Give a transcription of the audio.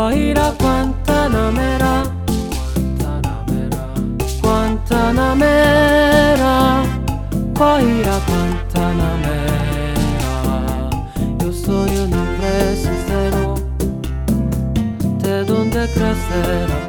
Puoi ir a Guantanamera, Guantanamera, puoi ir a Guantanamera. Yo soy un hombre sincero, de donde crecerá